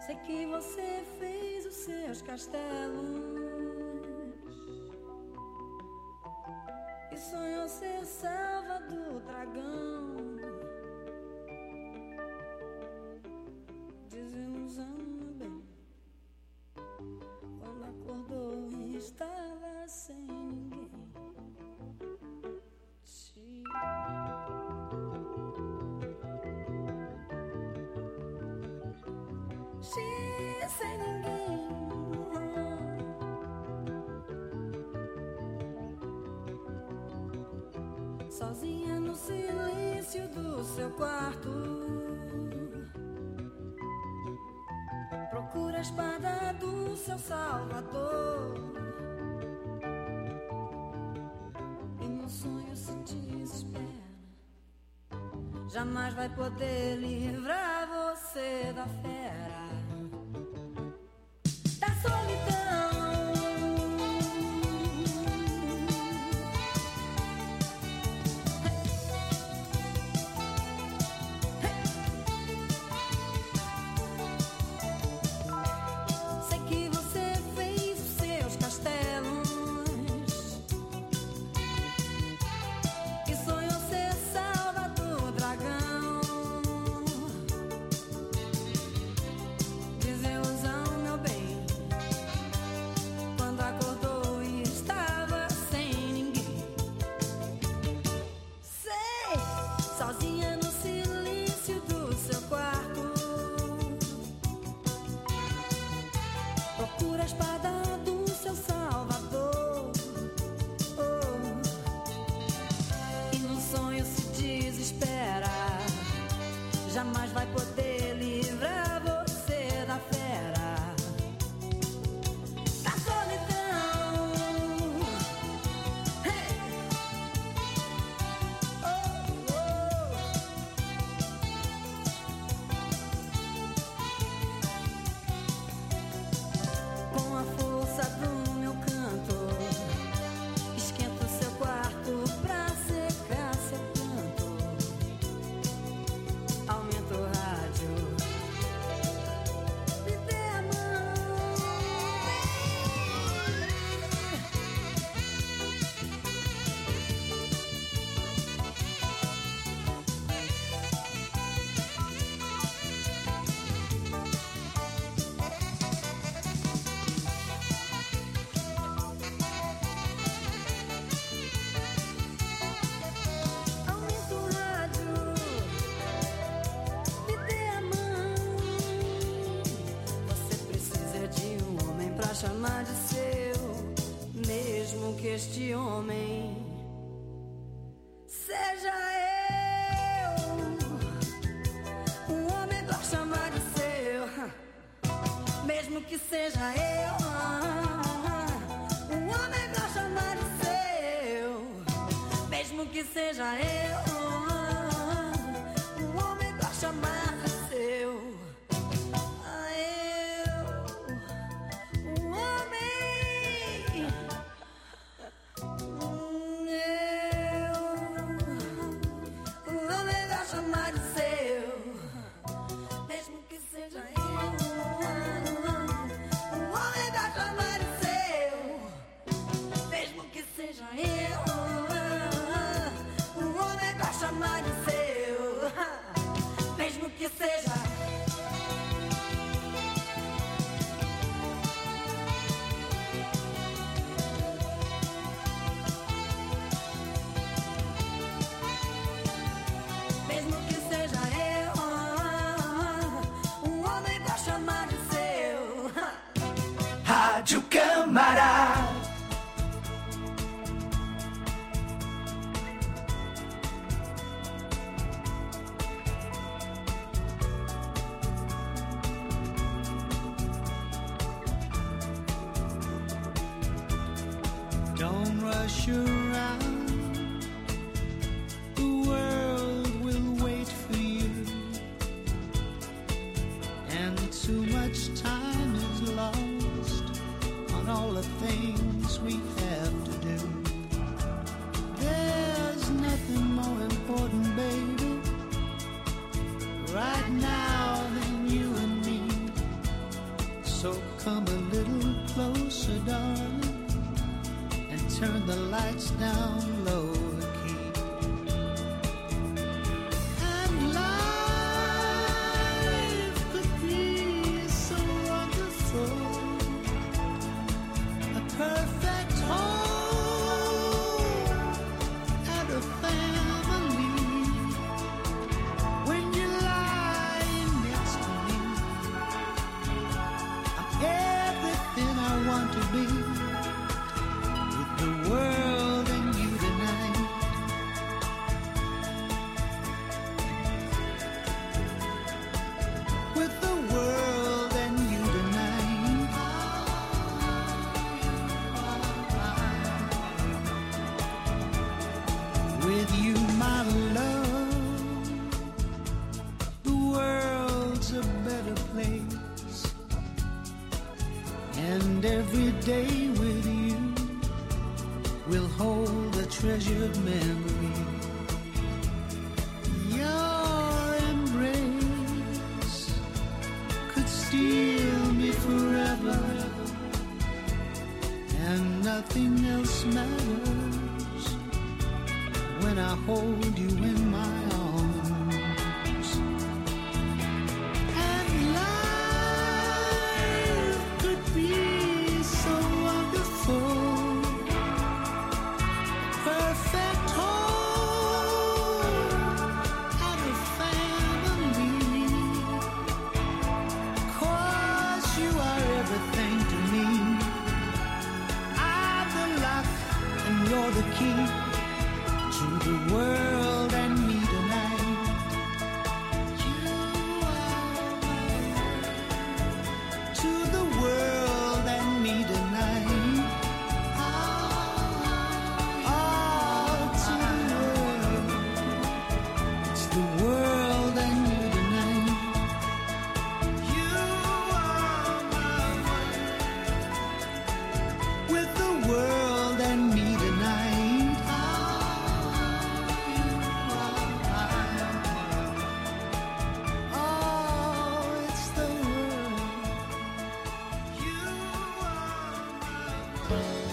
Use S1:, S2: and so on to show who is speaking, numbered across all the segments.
S1: Sei que você fez os seus castelos e sonhou ser selva do dragão. Desilusão, meu bem, quando acordou e estava sem ninguém. Sem ninguém, sozinha no silêncio do seu quarto, procura a espada do seu salvador, e no sonho se desespera, jamais vai poder livrar você da fera. Jamais vai poder livrar você da fera, da solidão. Hey! Oh, oh. Com a força do meu canto, esquenta o seu quarto pra secar seu canto. Aumenta o rádio, me dê a mão. Aumenta o rádio, pra chamar de seu, mesmo que este homem seja eu. Um homem pra chamar de seu, mesmo que seja eu. Um homem pra chamar de seu, mesmo que seja eu. Um homem pra chamar de seu.
S2: Rádio Câmara.
S3: Don't rush around, the world will wait for you, and too much time is lost on all the things we have to do. There's nothing more important, baby, right now than you and me. down lower key. And life could be so wonderful, a perfect home and a family. When you're lying next to me, I'm everything I want to be. With the world and you tonight, with the world and you tonight, with you, my love, the world's a better place. And every day with you will hold a treasured memory. Your embrace could steal me forever, and nothing else matters when I hold you in my arms. And life could be so wonderful, perfect home and a family. 'Cause you are everything to me. I'm the lock and you're the key to the world and me tonight. You are my world, to the world and me tonight. Oh, to the world, it's the world and you tonight. You are my world, with the world and me tonight. Oh, it's the world. You are my world.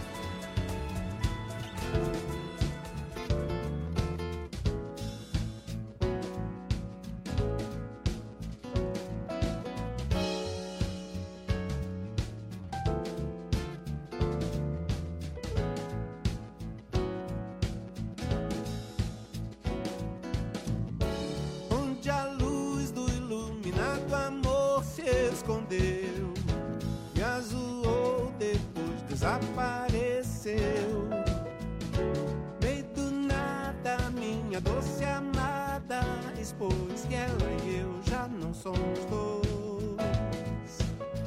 S4: Onde a luz do iluminado amor se escondeu, me azulou, depois desapareceu. Meio do nada, minha doce amada expôs que ela e eu já não somos dois.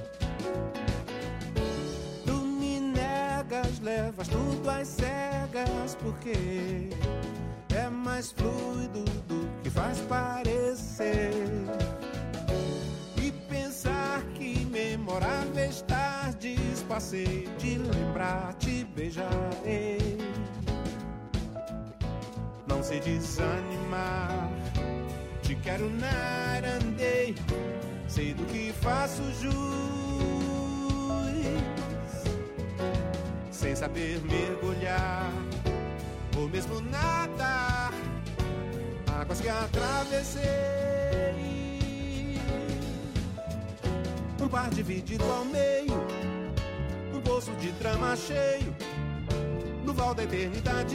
S4: Tu me negas, levas tudo às cegas, porque é mais fluido do que faz parecer. E pensar que memoráveis tardes passei, de lembrar, te beijarei. Não sei desanimar, te quero narandei, sei do que faço jus, sem saber mergulhar ou mesmo nadar, águas que atravessei. Um par dividido ao meio, um poço de trama cheio, no val da eternidade.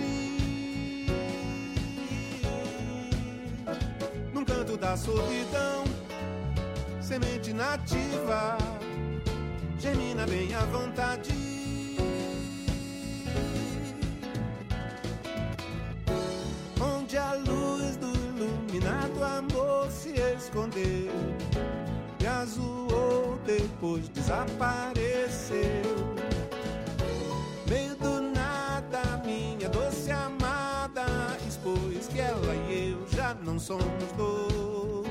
S4: Num canto da solidão, semente nativa, germina bem à vontade. Onde a luz do iluminado amor se escondeu, me azulou, depois desapareceu. Meio do nada, minha doce amada expôs que ela e eu já não somos dois.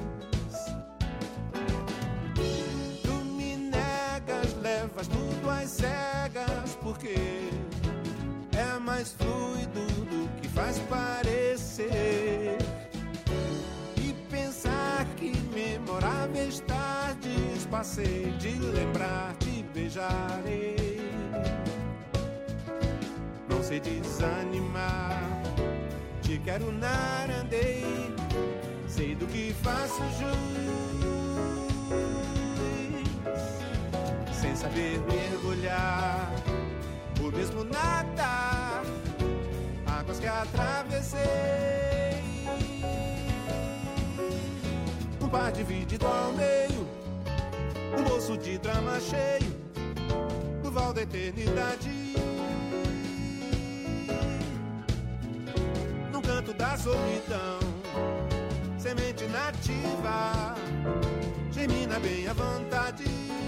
S4: Tu me negas, levas tudo às cegas, porque é mais fluido do que faz parecer. E pensar que memoráveis tardes passei, de lembrar, te beijarei. Não sei desanimar. Te quero narandei, sei do que faço jus, sem saber mergulhar, o mesmo nadar, águas que atravessei. Um par dividido ao meio, um bolso de drama cheio, no val da eternidade. No canto da solidão, semente nativa, germina bem à vontade.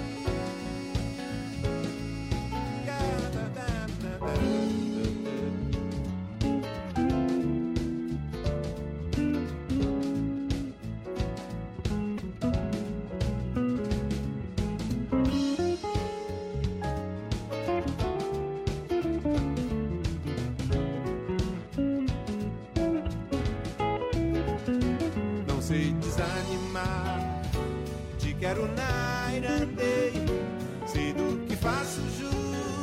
S4: Quero nairandei, sei do que faço jus,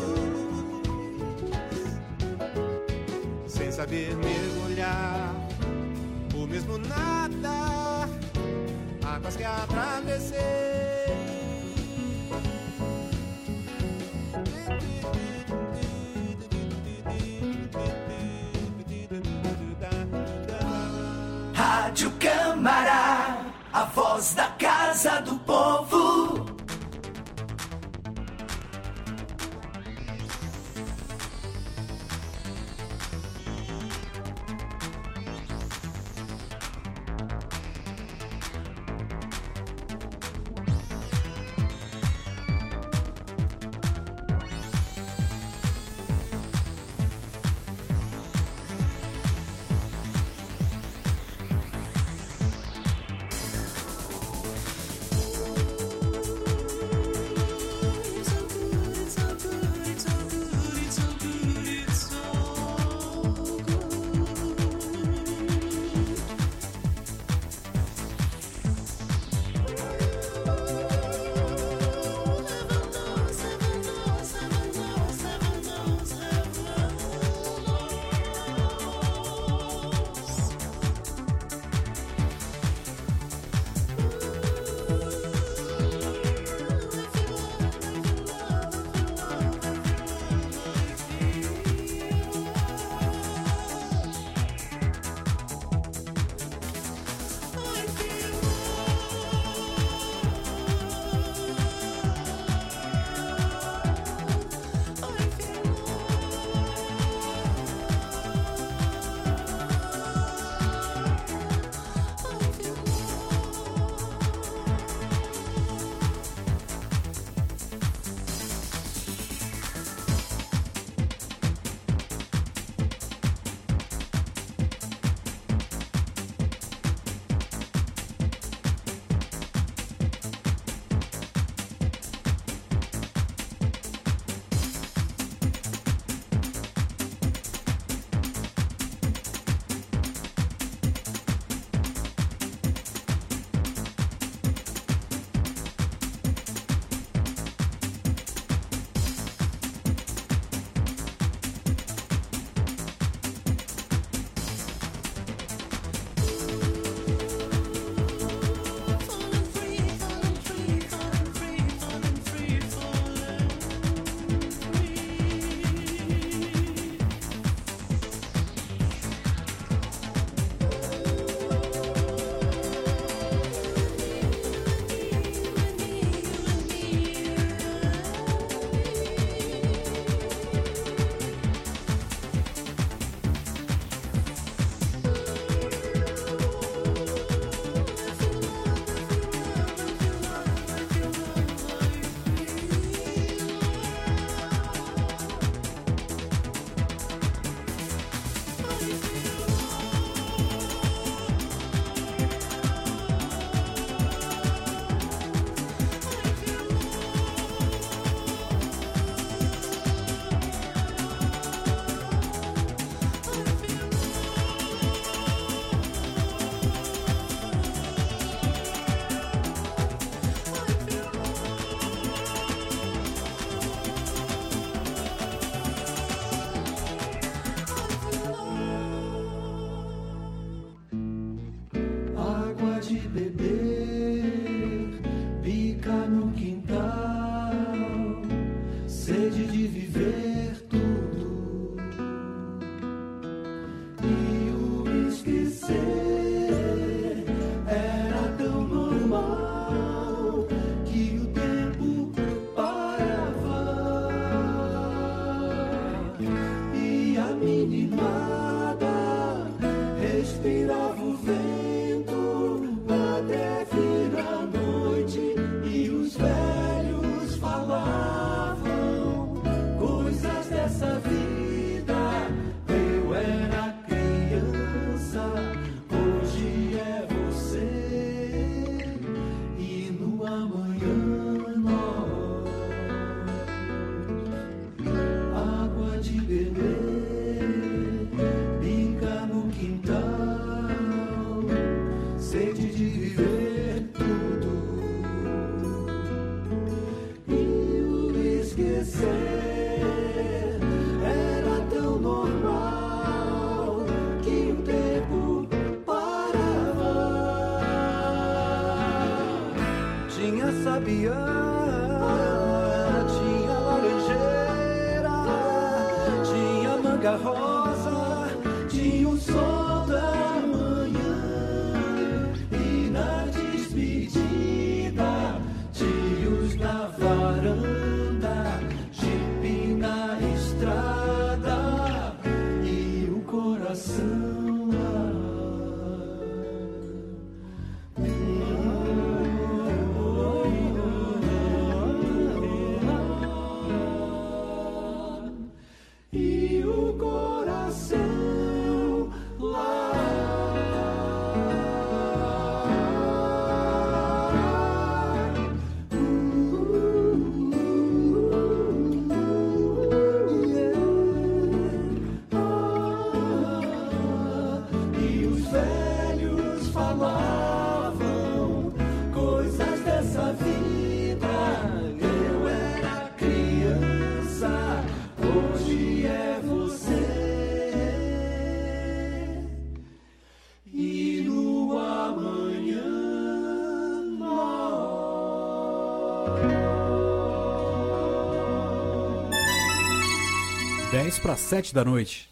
S4: sem saber mergulhar, o mesmo nada, águas que atravessei.
S2: Rádio Câmara, a voz da Casa do Povo.
S5: beber, pica no quintal, sede de viver tudo e o esquecer era tão normal que o tempo parava e a meninada respirava o vento até vir a noite e os velhos falavam coisas dessa vida. Eu era criança, hoje é você e no amanhã nós. Água de beber, bica no quintal, sede de viver tudo e o esquecer era tão normal que o tempo parava. Tinha sabiá, tinha laranjeira, tinha manga rosa, tinha o sol da manhã e na despedida tios na varanda, jipe na estrada e o coração lá. E o coração lá. E os velhos falavam coisas dessa vida. Eu era criança, hoje é você e no amanhã nós.
S6: 6:50 da noite.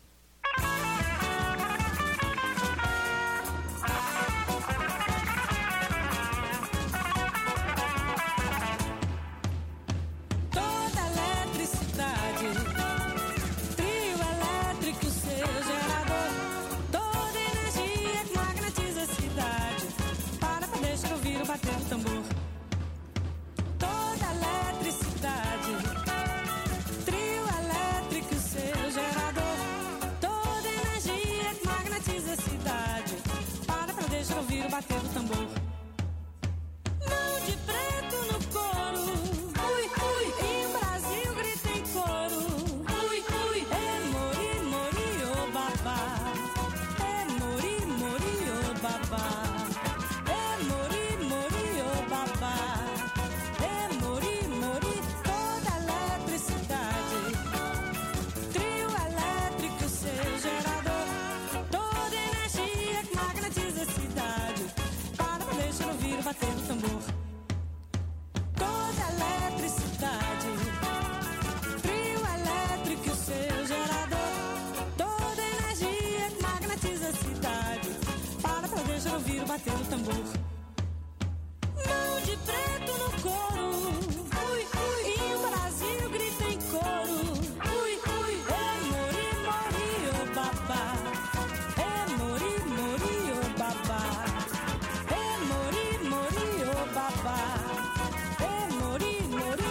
S1: Toda eletricidade, trio elétrico, seu gerador, toda energia que magnetiza a cidade, para deixar ouvir o bater do tambor. Toda eletricidade, trio elétrico, seu gerador, toda energia que magnetiza a cidade, para deixar ouvir o bater do tambor. Mão de preto no coro, ui, ui, e o Brasil grita em coro, ui, ui, é mori, mori, ô babá, é mori, mori, ô babá, é mori, mori, ô babá, é mori, mori, toda eletricidade, trio elétrico, seu gerador, toda energia que magnetiza a cidade, para deixar ouvir o bater do tambor. Toda eletricidade, trio elétrico, seu gerador, toda energia que magnetiza a cidade, para deixar ouvir o bater do tambor. Mão de preto no coro, ui, ui, e o Brasil grita em coro, ui, ui, é mori, mori, ô babá, é mori, mori, ô babá, é mori, mori, ô babá, é mori, mori.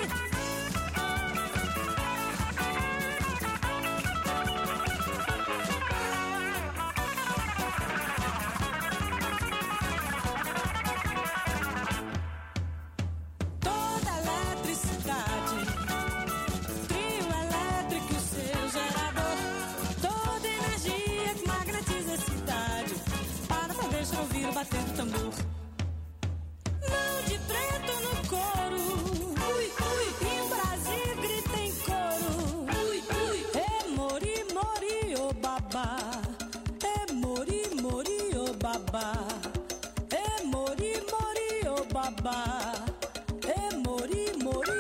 S1: Toda eletricidade, trio elétrico, seu gerador, toda energia que magnetiza a cidade, para deixar ouvir o bater do tambor. Mão de preto no coro, ui, ui, e o Brasil grita em coro, ui, ui, é mori, mori, ô babá, é mori, mori, ô babá, é mori, babá. E mori, mori.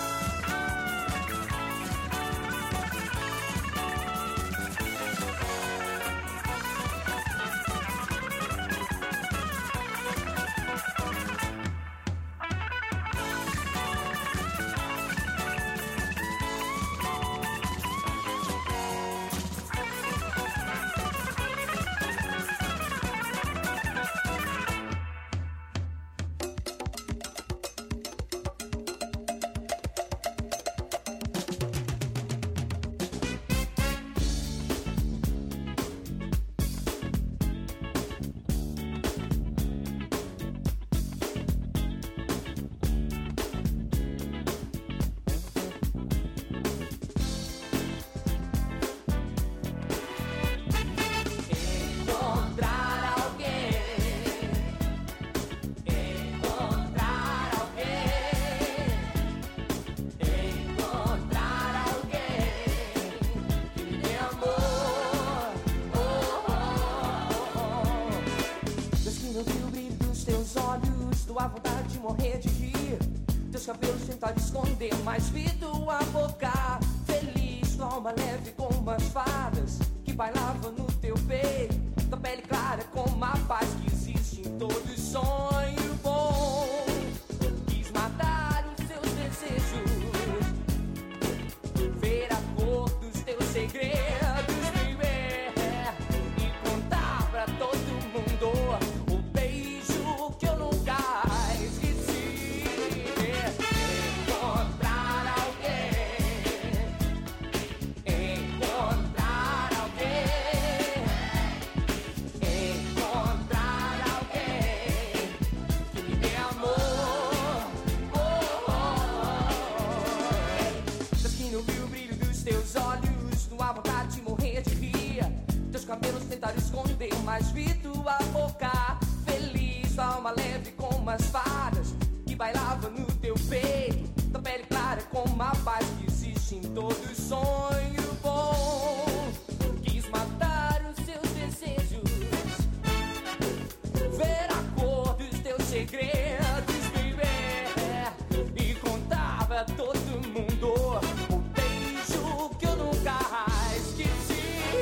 S6: Mas vi tua boca feliz, tua alma leve como as fadas que bailavam no teu peito, tua pele clara como a paz que existe em todo sonho bom. Quis matar os seus desejos, ver a cor dos teus segredos, viver e contar pra todo mundo o beijo que eu nunca esqueci. Cabelos tentaram esconder, mas vi tua boca feliz, tua alma leve como as fadas que bailavam no teu peito, tua pele clara como a paz que existe em todo sonho bom. Quis matar os seus desejos, ver a cor dos teus segredos, viver e contar pra todo mundo o beijo que eu nunca esqueci.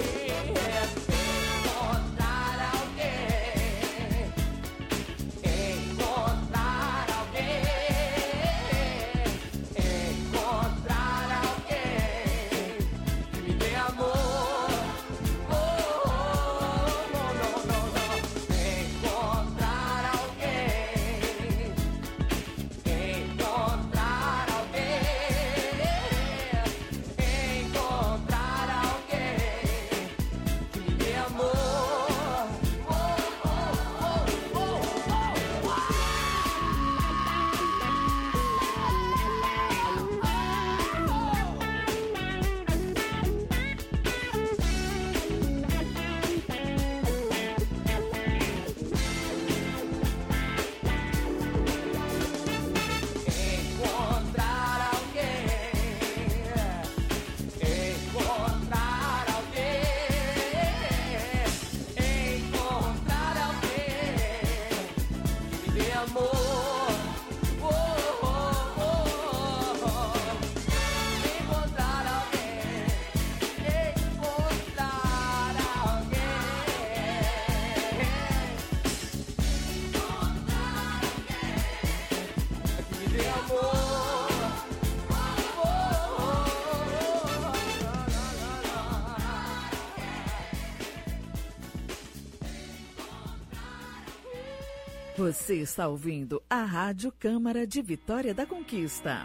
S7: Você está ouvindo a Rádio Câmara de Vitória da Conquista.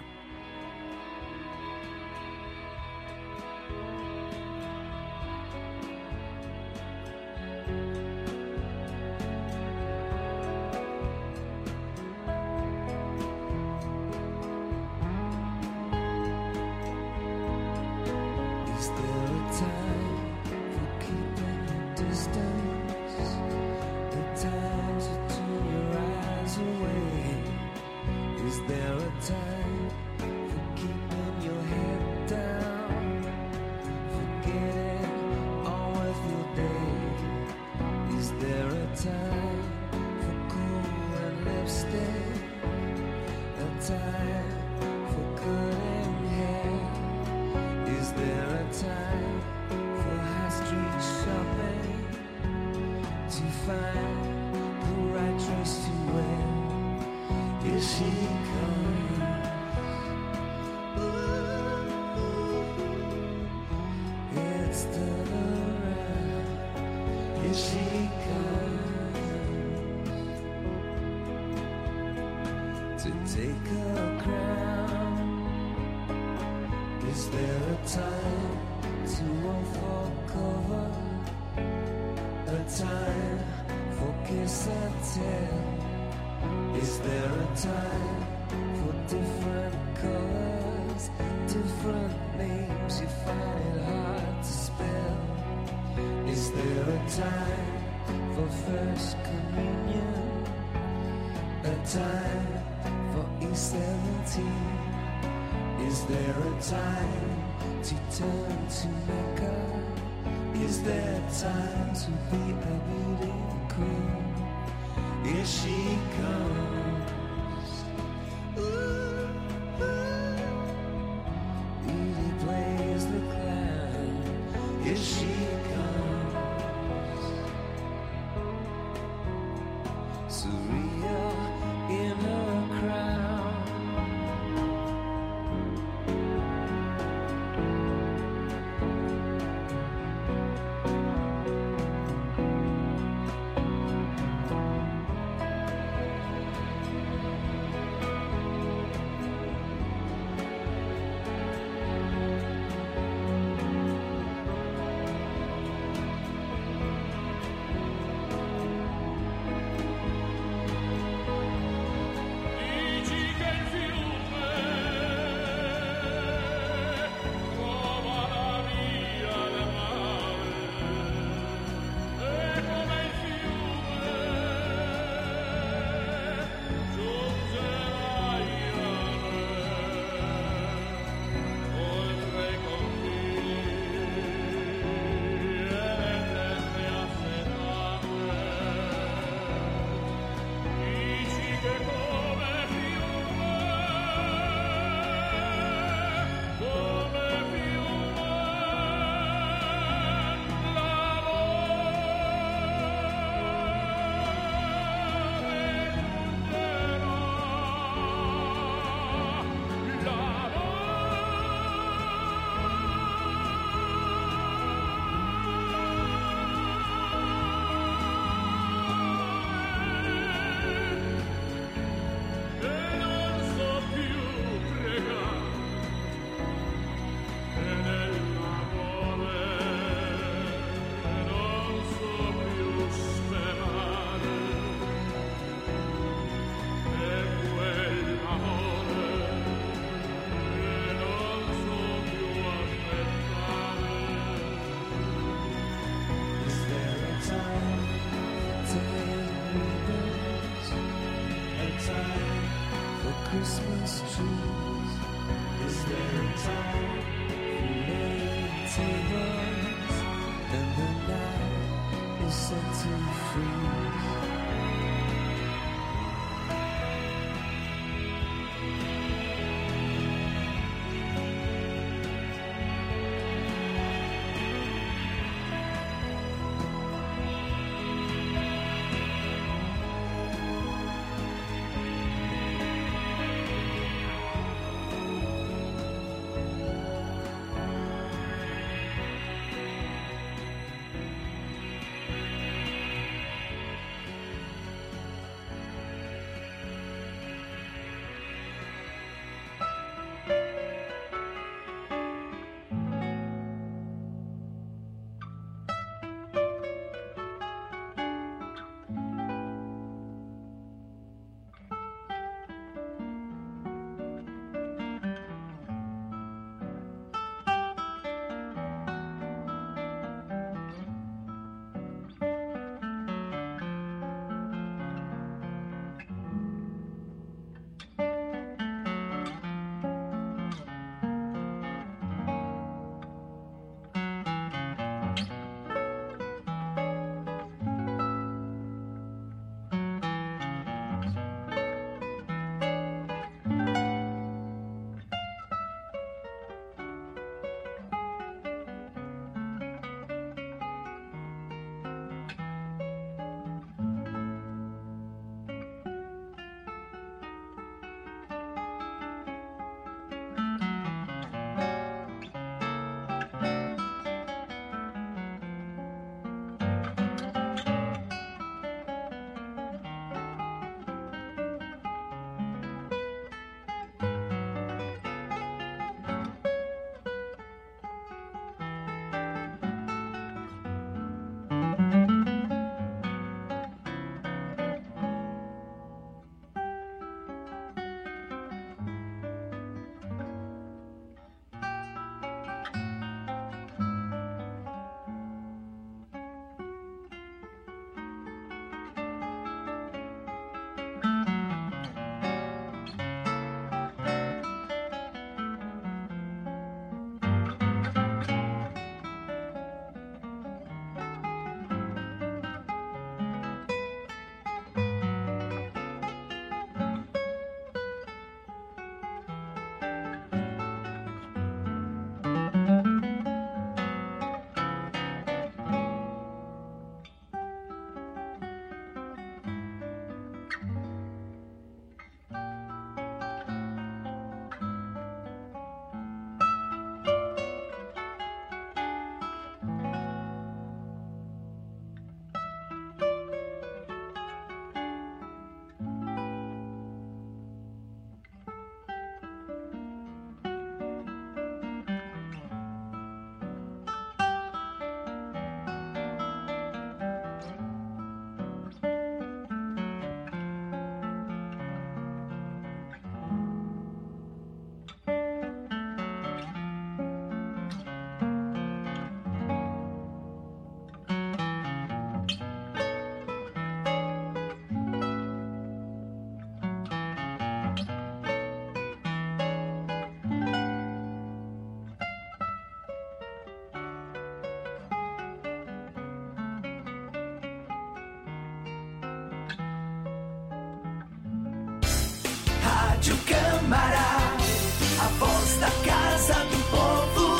S3: Is there a time
S8: time for cutting hair? Is there a time for high street shopping? To find the right dress to wear? Here she comes. Ooh, it's turn around. Here she comes to take her crown. Is there a time to unfold cover? A time for kiss and tell? Is there a time for different colors, different names you find it hard to spell? Is there a time for first communion? A time for E17? Is there a time to turn to Mecca? Is there time to be a beauty queen? Here she comes. Ooh, Edie plays the clown. Here she comes. Surreal in her crown. Christmas trees. Is there a time for laying tables and the night is set to freeze?
S2: Rádio Câmara, a voz da Casa do Povo.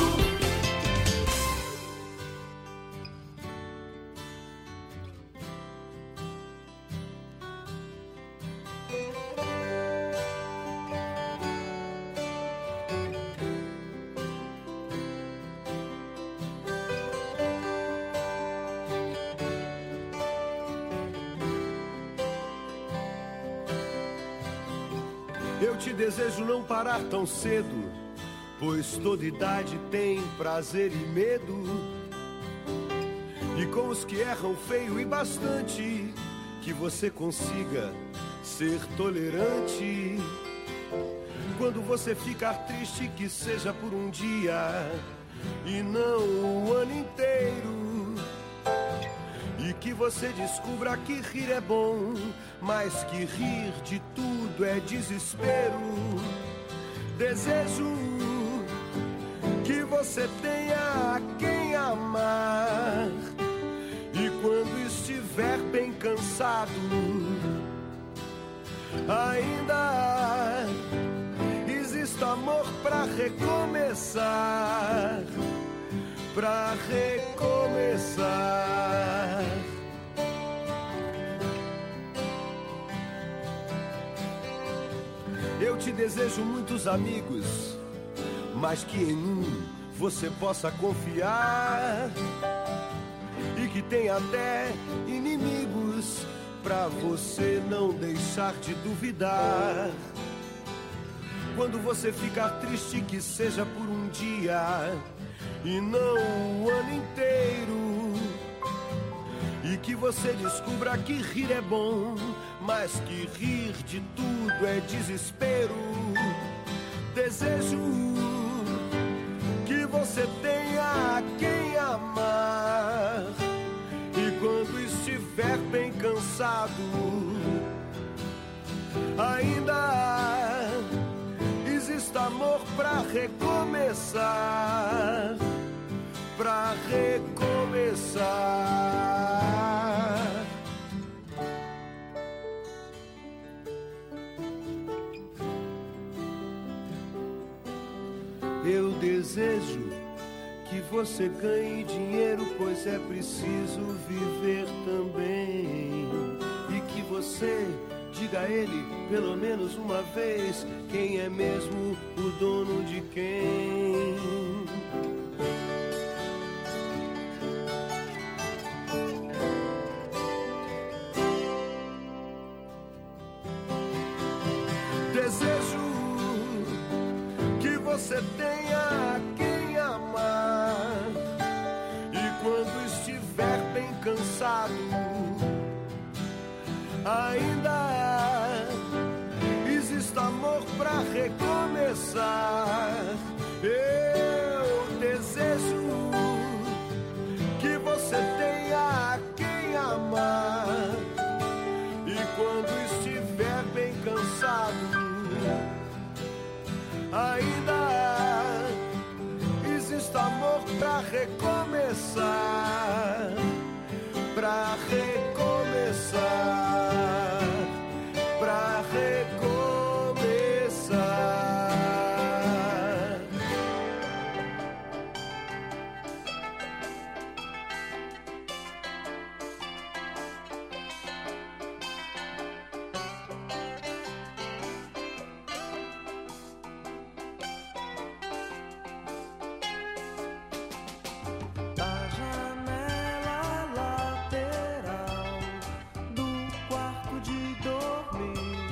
S5: Eu te desejo não parar tão cedo, pois toda idade tem prazer e medo. E com os que erram feio e bastante, que você consiga ser tolerante. Quando você ficar triste, que seja por um dia e não o ano inteiro. E que você descubra que rir é bom, mas que rir de tudo é desespero. Desejo que você tenha quem amar, e quando estiver bem cansado, ainda exista amor pra recomeçar. Pra recomeçar. Eu te desejo muitos amigos, mas que em um você possa confiar, e que tenha até inimigos pra você não deixar de duvidar. Quando você ficar triste, que seja por um dia e não o ano inteiro. E que você descubra que rir é bom, mas que rir de tudo é desespero. Desejo que você tenha quem amar, e quando estiver bem cansado, ainda exista amor pra recomeçar. Pra recomeçar. Eu desejo que você ganhe dinheiro, pois é preciso viver também. E que você diga a ele, pelo menos uma vez, quem é mesmo o dono de quem. Desejo que você tenha quem amar, e quando estiver bem cansado, ainda exista amor pra recomeçar. Eu desejo que você tenha quem amar, e quando estiver bem cansado, ainda existe amor pra recomeçar. Pra recomeçar. Pra recomeçar.
S8: Da janela lateral do quarto de dormir,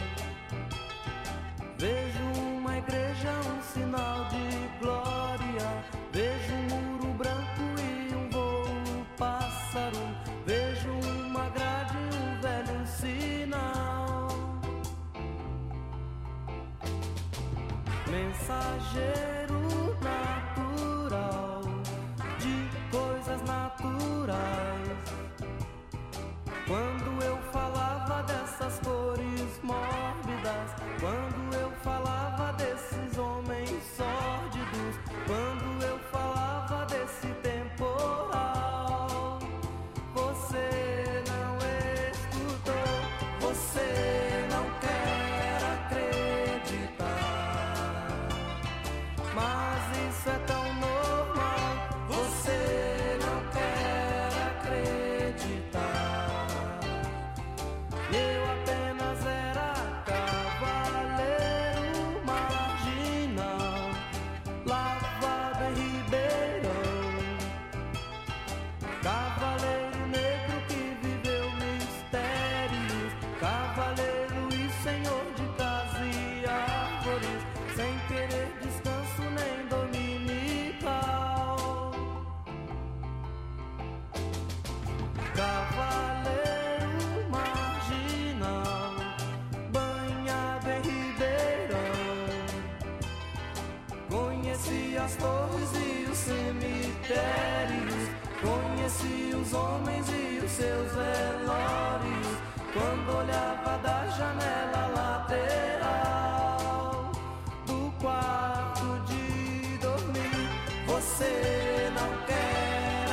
S8: vejo uma igreja, um sinal de glória. Vejo um muro branco e um voo pássaro. Vejo uma grade e um velho sinal. Mensageiro natural de coisas naturais. Quando eu falava dessas cores mórbidas, quando eu falava desses homens sórdidos, quando eu falava desse temporal, você não escutou, você não quer acreditar. cemitérios, conheci os homens e os seus velórios, quando olhava da janela lateral do quarto de dormir. Você não quer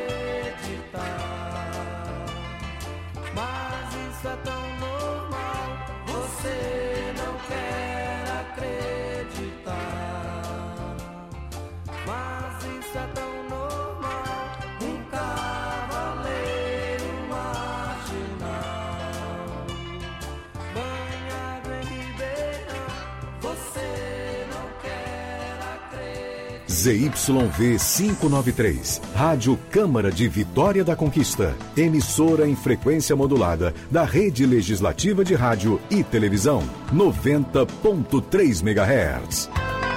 S8: acreditar, mas isso é tão normal. Você não quer acreditar, mas isso é tão normal. Um cavaleiro marginal, banhado em Ribeirão. Você não quer acreditar.
S9: ZYV 593, Rádio Câmara de Vitória da Conquista, emissora em frequência modulada da Rede Legislativa de Rádio e Televisão, 90.3 MHz.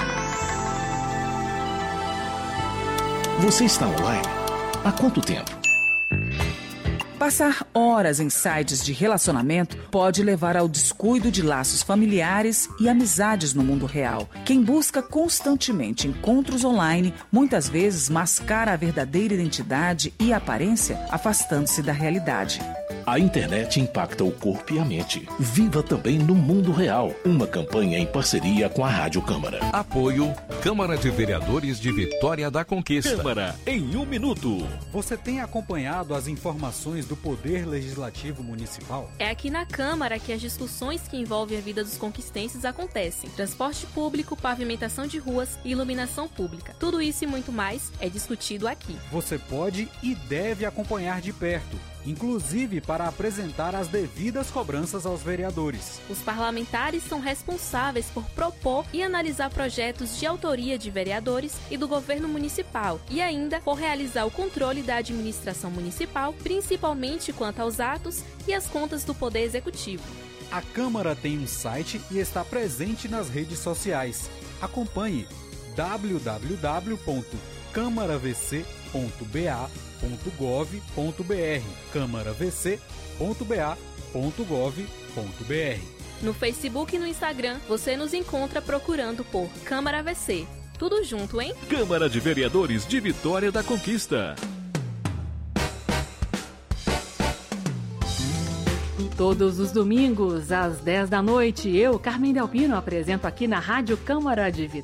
S10: Você está online? Há quanto tempo?
S11: Passar horas em sites de relacionamento pode levar ao descuido de laços familiares e amizades no mundo real. Quem busca constantemente encontros online, muitas vezes mascara a verdadeira identidade e aparência, afastando-se da realidade.
S10: A internet impacta o corpo e a mente. Viva também no mundo real. Uma campanha em parceria com a Rádio Câmara.
S12: Apoio Câmara de Vereadores de Vitória da Conquista.
S10: Câmara em 1 minuto.
S13: Você tem acompanhado as informações do Poder Legislativo Municipal?
S14: É aqui na Câmara que as discussões que envolvem a vida dos conquistenses acontecem. Transporte público, pavimentação de ruas e iluminação pública. Tudo isso e muito mais é discutido aqui.
S13: Você pode e deve acompanhar de perto, inclusive para apresentar as devidas cobranças aos vereadores.
S14: Os parlamentares são responsáveis por propor e analisar projetos de autoria de vereadores e do governo municipal e ainda por realizar o controle da administração municipal, principalmente quanto aos atos e as contas do Poder Executivo.
S13: A Câmara tem um site e está presente nas redes sociais. Acompanhe www.câmaravc.ba.gov.br, câmaravc.ba.gov.br.
S14: No Facebook e no Instagram, você nos encontra procurando por Câmara VC. Tudo junto, hein?
S12: Câmara de Vereadores de Vitória da Conquista.
S15: Todos os domingos, às 10 da noite, eu, Carmen Delpino, apresento aqui na Rádio Câmara de Vitória